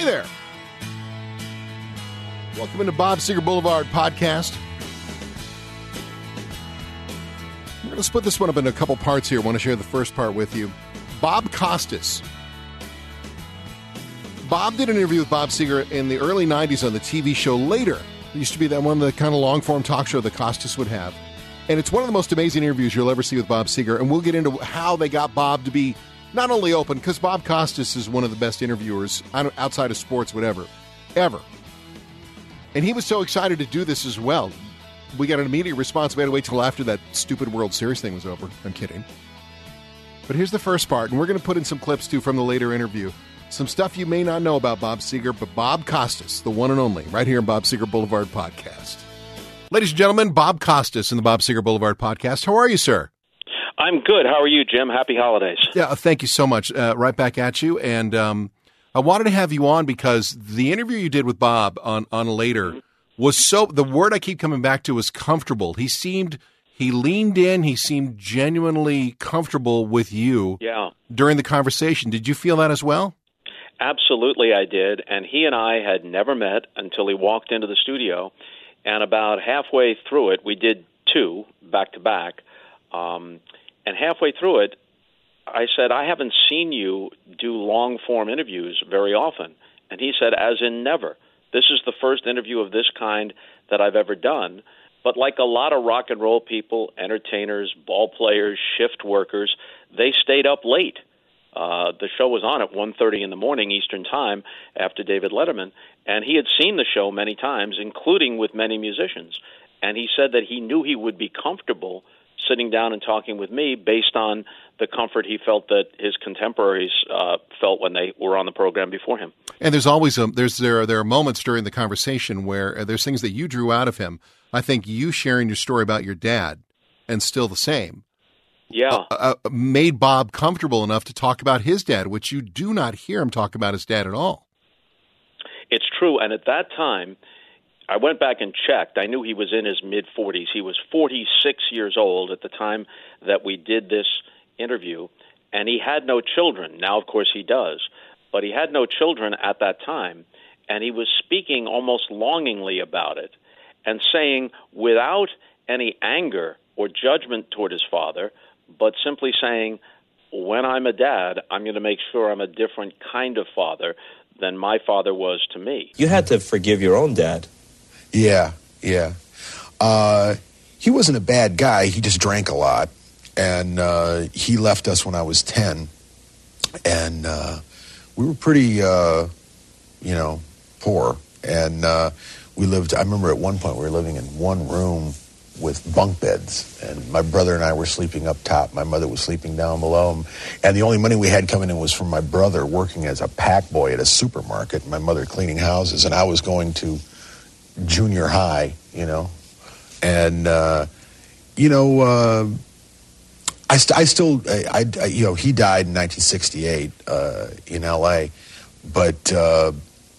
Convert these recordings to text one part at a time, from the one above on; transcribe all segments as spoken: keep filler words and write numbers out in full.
there. Welcome into Bob Seger Boulevard podcast. We're going to split this one up into a couple parts here. I want to share the first part with you. Bob Costas. Bob did an interview with Bob Seger in the early nineties on the T V show Later. It used to be that one of the kind of long-form talk show that Costas would have. And it's one of the most amazing interviews you'll ever see with Bob Seger. And we'll get into how they got Bob to be not only open, because Bob Costas is one of the best interviewers outside of sports, whatever, ever. And he was so excited to do this as well. We got an immediate response. We had to wait till after that stupid World Series thing was over. I'm kidding. But here's the first part, and we're going to put in some clips, too, from the Later interview. Some stuff you may not know about Bob Seger, but Bob Costas, the one and only, right here in Bob Seger Boulevard podcast. Ladies and gentlemen, Bob Costas in the Bob Seger Boulevard podcast. How are you, sir? I'm good. How are you, Jim? Happy holidays. Yeah, thank you so much. Uh, right back at you. And um, I wanted to have you on because the interview you did with Bob on, on Later was so, the word I keep coming back to was comfortable. He seemed, he leaned in, he seemed genuinely comfortable with you yeah. during the conversation. Did you feel that as well? Absolutely, I did. And he and I had never met until he walked into the studio. And about halfway through it, we did two back to back. Um, and halfway through it, I said, I haven't seen you do long-form interviews very often. And he said, as in never. This is the first interview of this kind that I've ever done. But like a lot of rock and roll people, entertainers, ball players, shift workers, they stayed up late. Uh, the show was on at one thirty in the morning Eastern Time after David Letterman, and he had seen the show many times, including with many musicians. And he said that he knew he would be comfortable sitting down and talking with me based on the comfort he felt that his contemporaries uh, felt when they were on the program before him. And there's always a, there's there are, there are moments during the conversation where uh, there's things that you drew out of him. I think you sharing your story about your dad, and still the same, yeah, uh, uh, made Bob comfortable enough to talk about his dad, which you do not hear him talk about his dad at all. It's true, and at that time, I went back and checked. I knew he was in his mid-forties. He was forty-six years old at the time that we did this interview, and he had no children. Now, of course, he does. But he had no children at that time, and he was speaking almost longingly about it and saying, without any anger or judgment toward his father, but simply saying, when I'm a dad, I'm going to make sure I'm a different kind of father than my father was to me. You had to forgive your own dad. Yeah, yeah. Uh, he wasn't a bad guy. He just drank a lot. And uh, he left us when I was ten. And uh, we were pretty, uh, you know, poor. And uh, we lived, I remember at one point we were living in one room with bunk beds. And my brother and I were sleeping up top. My mother was sleeping down below. And the only money we had coming in was from my brother working as a pack boy at a supermarket. And my mother cleaning houses. And I was going to junior high, you know, and, uh, you know, uh, I, st- I still, I, I, you know, he died in nineteen sixty-eight uh, in L A, but uh,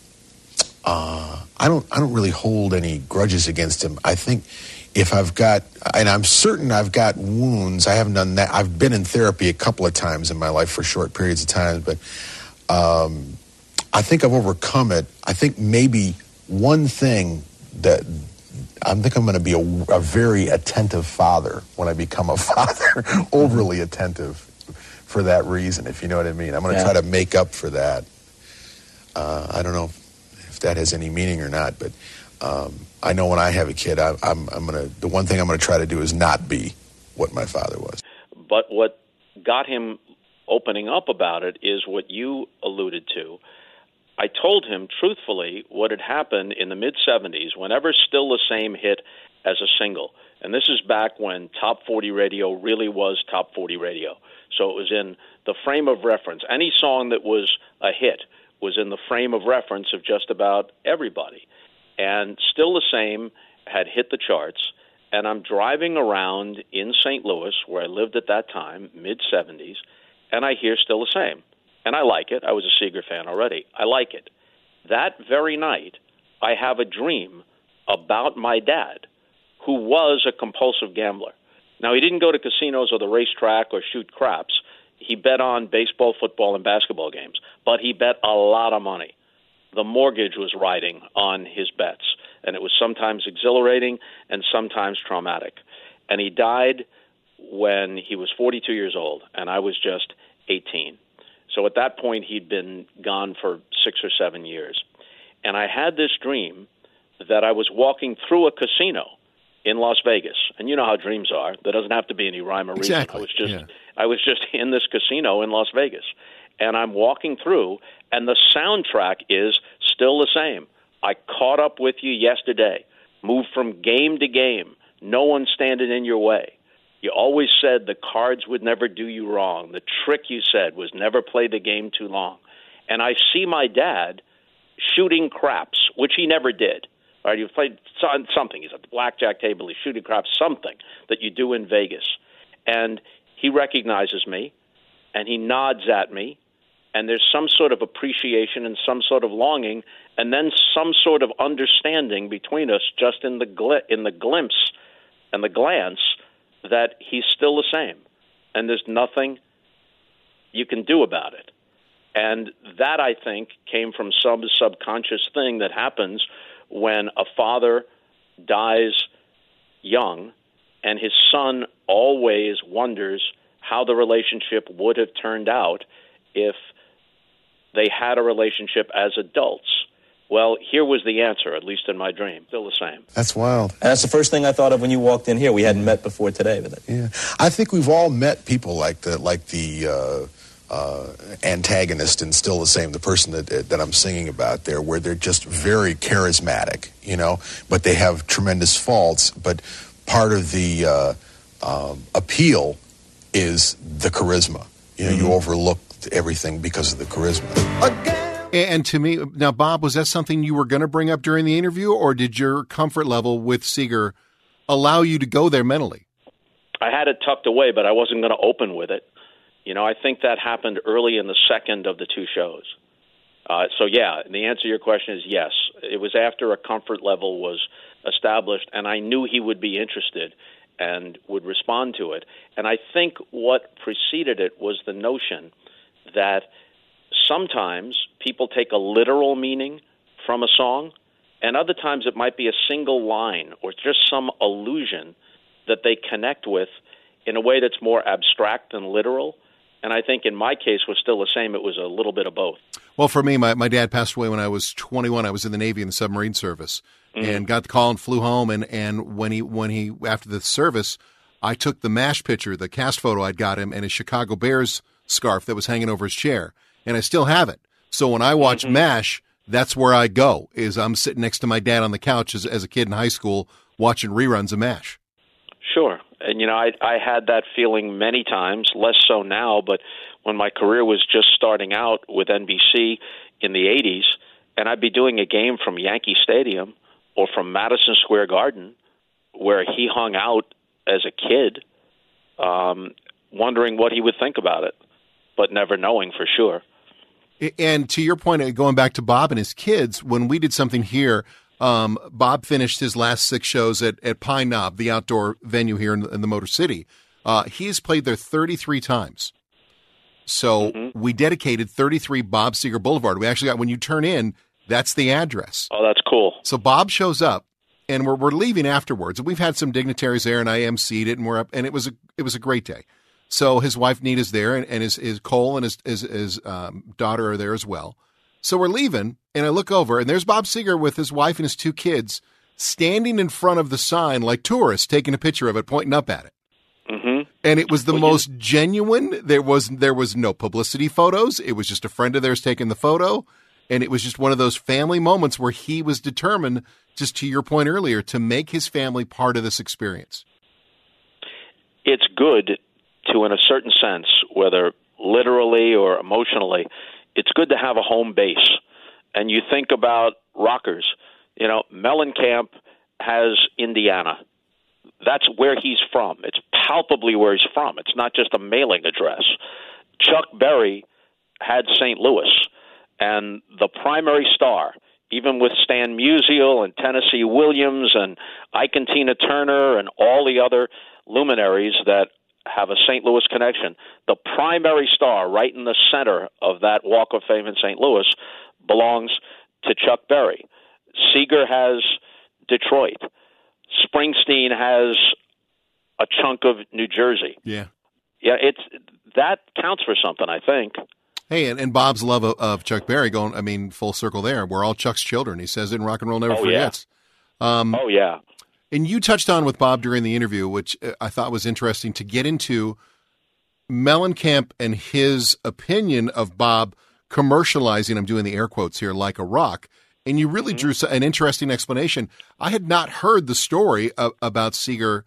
uh, I don't, I don't really hold any grudges against him. I think if I've got, and I'm certain I've got wounds, I haven't done that. I've been in therapy a couple of times in my life for short periods of time, but um, I think I've overcome it. I think maybe one thing that I think I'm going to be a, a very attentive father when I become a father, overly attentive for that reason, if you know what I mean. I'm going to yeah. try to make up for that. Uh, I don't know if that has any meaning or not, but um, I know when I have a kid, I, I'm, I'm going to, the one thing I'm going to try to do is not be what my father was. But what got him opening up about it is what you alluded to. I told him truthfully what had happened in the mid-seventies whenever Still the Same hit as a single. And this is back when Top forty radio really was Top forty radio. So it was in the frame of reference. Any song that was a hit was in the frame of reference of just about everybody. And Still the Same had hit the charts. And I'm driving around in Saint Louis, where I lived at that time, mid-seventies, and I hear Still the Same. And I like it. I was a Seger fan already. I like it. That very night, I have a dream about my dad, who was a compulsive gambler. Now, he didn't go to casinos or the racetrack or shoot craps. He bet on baseball, football, and basketball games. But he bet a lot of money. the mortgage was riding on his bets. And it was sometimes exhilarating and sometimes traumatic. And he died when he was forty-two years old, and I was just eighteen. So at that point, he'd been gone for six or seven years. And I had this dream that I was walking through a casino in Las Vegas. And you know how dreams are. There doesn't have to be any rhyme or reason. Exactly. I was just yeah. I was just in this casino in Las Vegas. And I'm walking through, and the soundtrack is still the same. I caught up with you yesterday, moved from game to game, no one standing in your way. You always said the cards would never do you wrong. The trick, you said, was never play the game too long. And I see my dad shooting craps, which he never did. All right, he played something. He's at the blackjack table. He's shooting craps, something that you do in Vegas. And he recognizes me, and he nods at me, and there's some sort of appreciation and some sort of longing, and then some sort of understanding between us just in the gl- in the glimpse and the glance that he's still the same, and there's nothing you can do about it. And that, I think, came from some subconscious thing that happens when a father dies young, and his son always wonders how the relationship would have turned out if they had a relationship as adults. Well, here was the answer, at least in my dream. Still the same. That's wild. And that's the first thing I thought of when you walked in here. We hadn't met before today. But Yeah, I think we've all met people like the like the uh, uh, antagonist in Still the Same, the person that that I'm singing about there, where they're just very charismatic, you know, but they have tremendous faults. But part of the uh, um, appeal is the charisma. You know, mm-hmm. you overlook everything because of the charisma. Again. And to me, now, Bob, was that something you were going to bring up during the interview, or did your comfort level with Seeger allow you to go there mentally? I had it tucked away, but I wasn't going to open with it. You know, I think that happened early in the second of the two shows. Uh, so, yeah, the answer to your question is yes. It was after a comfort level was established, and I knew he would be interested and would respond to it. And I think what preceded it was the notion that sometimes people take a literal meaning from a song, and other times it might be a single line or just some allusion that they connect with in a way that's more abstract than literal. And I think in my case was still the same. It was a little bit of both. Well, for me, my, my dad passed away when I was twenty-one. I was in the Navy in the submarine service mm-hmm. and got the call and flew home. And, and when he when he after the service, I took the MASH picture, the cast photo I'd got him, and his Chicago Bears scarf that was hanging over his chair. And I still have it. So when I watch mm-hmm. MASH, that's where I go, is I'm sitting next to my dad on the couch as, as a kid in high school watching reruns of MASH. Sure. And, you know, I, I had that feeling many times, less so now, but when my career was just starting out with N B C in the eighties, and I'd be doing a game from Yankee Stadium or from Madison Square Garden where he hung out as a kid, um, wondering what he would think about it, but never knowing for sure. And to your point, going back to Bob and his kids, when we did something here, um, Bob finished his last six shows at, at Pine Knob, the outdoor venue here in the, in the Motor City. Uh, he's played there thirty-three times. So mm-hmm. we dedicated thirty-three Bob Seger Boulevard. We actually got, when you turn in, that's the address. Oh, that's cool. So Bob shows up, and we're we're leaving afterwards. And we've had some dignitaries there, and I emceed it, and we're up, and it was a it was a great day. So his wife Nita's there, and, and his, his Cole and his his, his um, daughter are there as well. So we're leaving, and I look over, and there's Bob Seger with his wife and his two kids standing in front of the sign like tourists, taking a picture of it, pointing up at it. Mm-hmm. And it was the well, most you... genuine. There was there was no publicity photos. It was just a friend of theirs taking the photo, and it was just one of those family moments where he was determined, just to your point earlier, to make his family part of this experience. It's good to, in a certain sense, whether literally or emotionally, it's good to have a home base. And you think about rockers. You know, Mellencamp has Indiana. That's where he's from. It's palpably where he's from. It's not just a mailing address. Chuck Berry had Saint Louis. And the primary star, even with Stan Musial and Tennessee Williams and Ike and Tina Turner and all the other luminaries that have a Saint Louis connection, the primary star right in the center of that Walk of Fame in Saint Louis belongs to Chuck Berry. Seeger has Detroit. Springsteen has a chunk of New Jersey. Yeah. Yeah, it's that counts for something, I think. Hey, and, and Bob's love of, of Chuck Berry going, I mean, full circle there. We're all Chuck's children. He says it in Rock and Roll Never oh, Forgets. Yeah. Um, oh, yeah. And you touched on with Bob during the interview, which I thought was interesting to get into Mellencamp and his opinion of Bob commercializing, I'm doing the air quotes here, like a rock. And you really mm-hmm. drew an interesting explanation. I had not heard the story of, about Seeger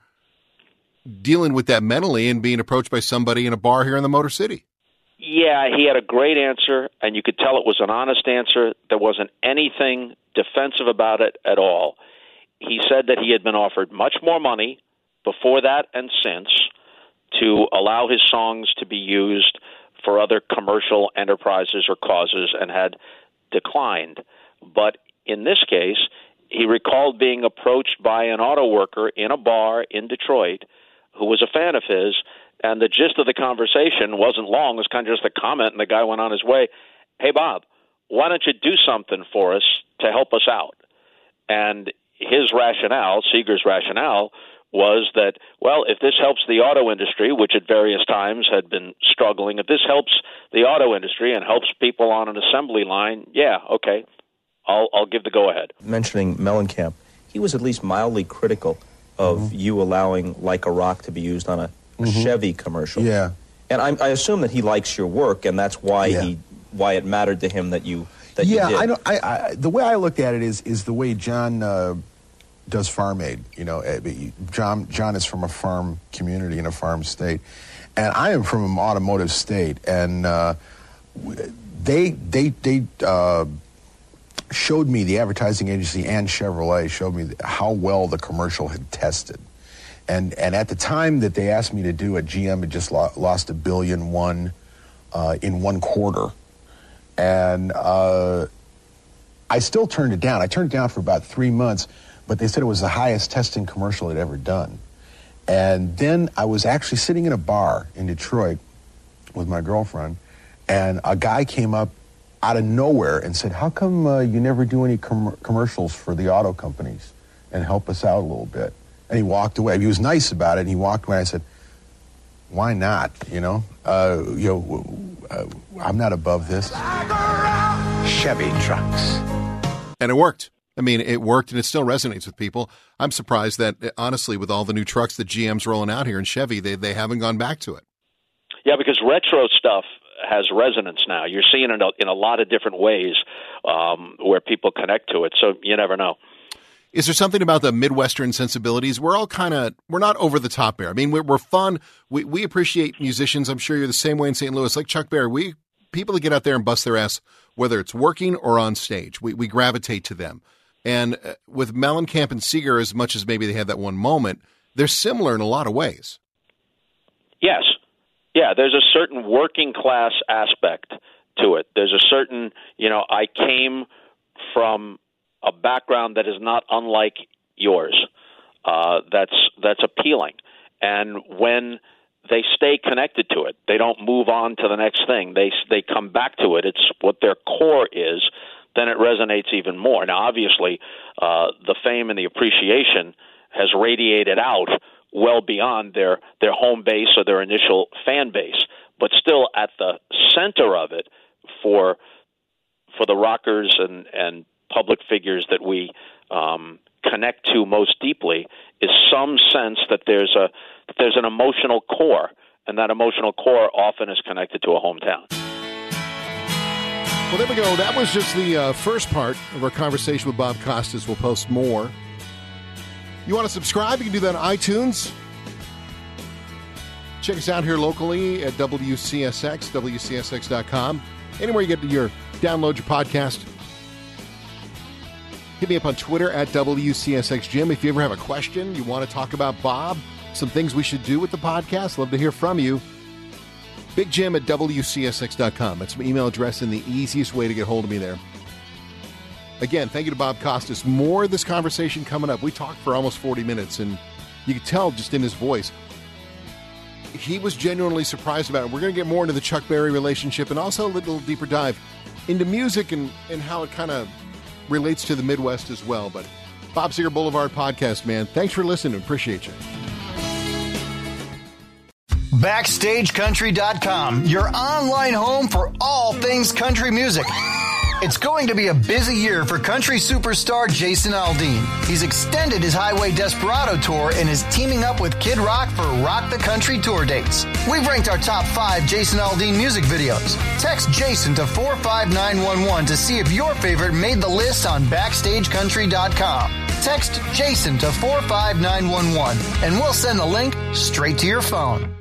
dealing with that mentally and being approached by somebody in a bar here in the Motor City. Yeah, he had a great answer, and you could tell it was an honest answer. There wasn't anything defensive about it at all. He said that he had been offered much more money before that and since to allow his songs to be used for other commercial enterprises or causes and had declined. But in this case, he recalled being approached by an auto worker in a bar in Detroit who was a fan of his, and the gist of the conversation wasn't long. It was kind of just a comment, and the guy went on his way. Hey, Bob, why don't you do something for us to help us out? And his rationale, Seeger's rationale, was that, well, if this helps the auto industry, which at various times had been struggling, if this helps the auto industry and helps people on an assembly line, yeah, okay, I'll, I'll give the go-ahead. Mentioning Mellencamp, he was at least mildly critical of mm-hmm. you allowing Like a Rock to be used on a, a mm-hmm. Chevy commercial. Yeah. And I, I assume that he likes your work, and that's why yeah. he why it mattered to him that you that yeah, you did. I don't. I, I the way I looked at it is is the way John uh, does Farm Aid. You know, John John is from a farm community in a farm state, and I am from an automotive state, and uh, they they they. Uh, showed me, the advertising agency and Chevrolet showed me how well the commercial had tested. And and at the time that they asked me to do it, G M had just lo- lost a billion one uh, in one quarter. And uh, I still turned it down. I turned it down for about three months, but they said it was the highest testing commercial they'd ever done. And then I was actually sitting in a bar in Detroit with my girlfriend, and a guy came up out of nowhere and said, how come uh, you never do any com- commercials for the auto companies and help us out a little bit? And he walked away. He was nice about it, and he walked away. I said, why not, you know? Uh, you know, uh, I'm not above this. Chevy trucks. And it worked. I mean, it worked, and it still resonates with people. I'm surprised that, honestly, with all the new trucks that G M's rolling out here in Chevy, they, they haven't gone back to it. Yeah, because retro stuff has resonance now. You're seeing it in a, in a lot of different ways um, where people connect to it, so you never know. Is there something about the Midwestern sensibilities? We're all kind of, we're not over the top there. I mean, we're, we're fun. We we appreciate musicians. I'm sure you're the same way in Saint Louis. Like Chuck Berry, we people that get out there and bust their ass, whether it's working or on stage, we, we gravitate to them. And uh, with Mellencamp and Seeger, as much as maybe they had that one moment, they're similar in a lot of ways. Yes. Yeah, there's a certain working class aspect to it. There's a certain, you know, I came from a background that is not unlike yours. Uh, that's that's appealing. And when they stay connected to it, they don't move on to the next thing. They they come back to it. It's what their core is. Then it resonates even more. Now, obviously, uh, the fame and the appreciation has radiated out well beyond their, their home base or their initial fan base, but still at the center of it for for the rockers and, and public figures that we um, connect to most deeply is some sense that there's a that there's an emotional core, and that emotional core often is connected to a hometown. Well, there we go. That was just the uh, first part of our conversation with Bob Costas. We'll post more. You want to subscribe? You can do that on iTunes. Check us out here locally at W C S X, W C S X dot com. Anywhere you get your download your podcast. Hit me up on Twitter at W C S X Jim. If you ever have a question, you want to talk about Bob, some things we should do with the podcast, love to hear from you. Big Jim at W C S X dot com. That's my email address and the easiest way to get hold of me there. Again, thank you to Bob Costas. More of this conversation coming up. We talked for almost forty minutes, and you could tell just in his voice, he was genuinely surprised about it. We're going to get more into the Chuck Berry relationship and also a little deeper dive into music and, and how it kind of relates to the Midwest as well. But Bob Seger Boulevard Podcast, man, thanks for listening. Appreciate you. Backstage Country dot com, your online home for all things country music. It's going to be a busy year for country superstar Jason Aldean. He's extended his Highway Desperado tour and is teaming up with Kid Rock for Rock the Country tour dates. We've ranked our top five Jason Aldean music videos. Text Jason to four five nine one one to see if your favorite made the list on Backstage Country dot com. Text Jason to four five nine one one and we'll send the link straight to your phone.